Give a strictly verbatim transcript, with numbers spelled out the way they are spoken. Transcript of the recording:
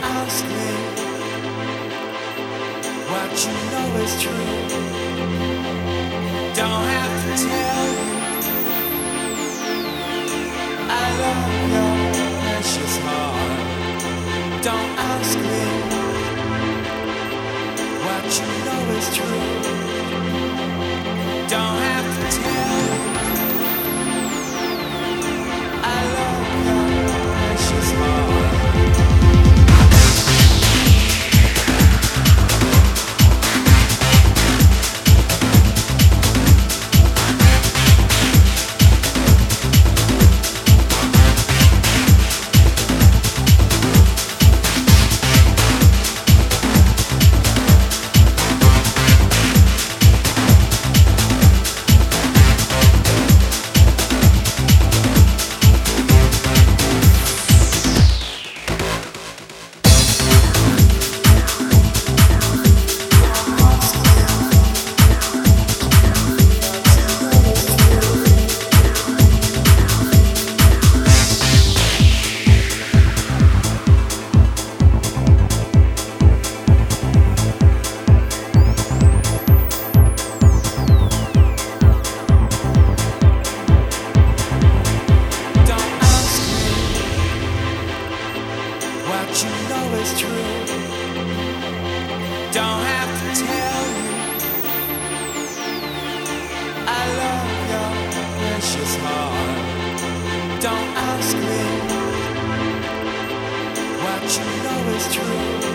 ask me what you know is true. Don't have to tell you I love your precious heart. Don't ask me what you know is true. Don't have to tell you I love your precious heart. What you know is true. Don't have to tell you I love your precious heart. Don't ask me what you know is true.